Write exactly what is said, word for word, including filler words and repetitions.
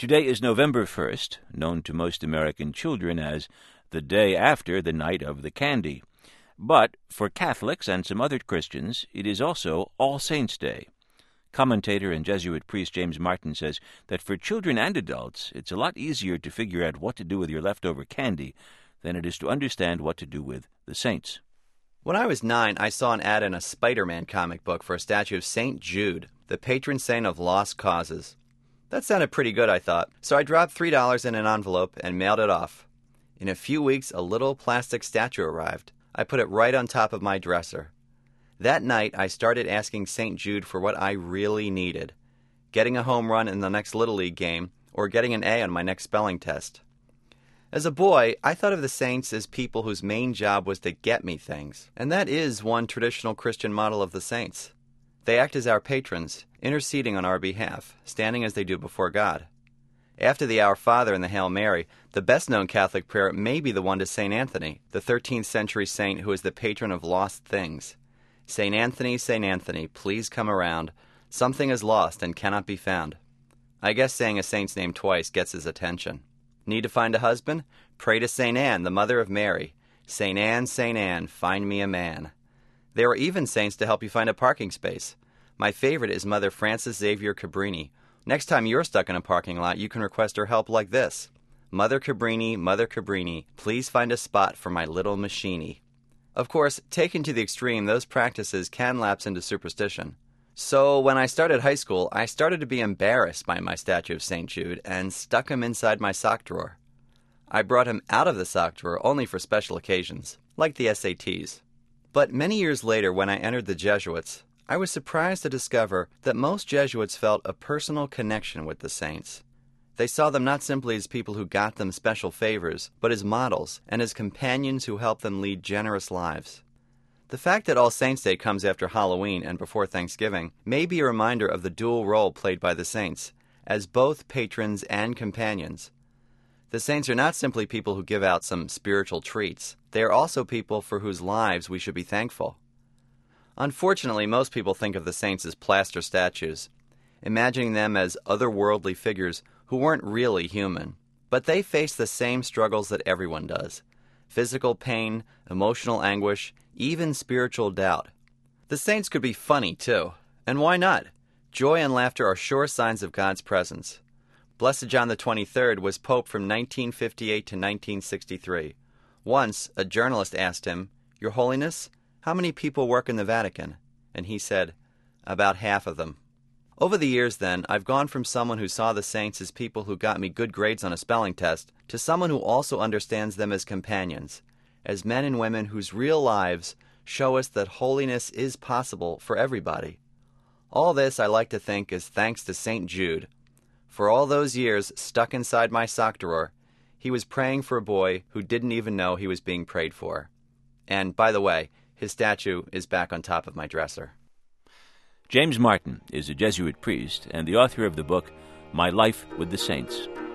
Today is November first, known to most American children as the day after the night of the candy. But for Catholics and some other Christians, it is also All Saints' Day. Commentator and Jesuit priest James Martin says that for children and adults, it's a lot easier to figure out what to do with your leftover candy than it is to understand what to do with the saints. When I was nine, I saw an ad in a Spider-Man comic book for a statue of Saint Jude, the patron saint of lost causes. That sounded pretty good, I thought, so I dropped three dollars in an envelope and mailed it off. In a few weeks, a little plastic statue arrived. I put it right on top of my dresser. That night, I started asking Saint Jude for what I really needed, getting a home run in the next Little League game or getting an A on my next spelling test. As a boy, I thought of the saints as people whose main job was to get me things, and that is one traditional Christian model of the saints. They act as our patrons, interceding on our behalf, standing as they do before God. After the Our Father and the Hail Mary, the best-known Catholic prayer may be the one to Saint Anthony, the thirteenth century saint who is the patron of lost things. Saint Anthony, Saint Anthony, please come around. Something is lost and cannot be found. I guess saying a saint's name twice gets his attention. Need to find a husband? Pray to Saint Anne, the mother of Mary. Saint Anne, Saint Anne, find me a man. There are even saints to help you find a parking space. My favorite is Mother Frances Xavier Cabrini. Next time you're stuck in a parking lot, you can request her help like this. Mother Cabrini, Mother Cabrini, please find a spot for my little machiny. Of course, taken to the extreme, those practices can lapse into superstition. So when I started high school, I started to be embarrassed by my statue of Saint Jude and stuck him inside my sock drawer. I brought him out of the sock drawer only for special occasions, like the S A Ts. But many years later, when I entered the Jesuits, I was surprised to discover that most Jesuits felt a personal connection with the saints. They saw them not simply as people who got them special favors, but as models and as companions who helped them lead generous lives. The fact that All Saints' Day comes after Halloween and before Thanksgiving may be a reminder of the dual role played by the saints, as both patrons and companions. The saints are not simply people who give out some spiritual treats. They are also people for whose lives we should be thankful. Unfortunately, most people think of the saints as plaster statues, imagining them as otherworldly figures who weren't really human. But they face the same struggles that everyone does: physical pain, emotional anguish, even spiritual doubt. The saints could be funny, too. And why not? Joy and laughter are sure signs of God's presence. Blessed John the twenty-third was Pope from nineteen fifty-eight to nineteen sixty-three. Once, a journalist asked him, "Your Holiness, how many people work in the Vatican?" And he said, "About half of them." Over the years, then, I've gone from someone who saw the saints as people who got me good grades on a spelling test to someone who also understands them as companions, as men and women whose real lives show us that holiness is possible for everybody. All this, I like to think, is thanks to Saint Jude. For all those years stuck inside my sock drawer, he was praying for a boy who didn't even know he was being prayed for. And, by the way, his statue is back on top of my dresser. James Martin is a Jesuit priest and the author of the book My Life with the Saints.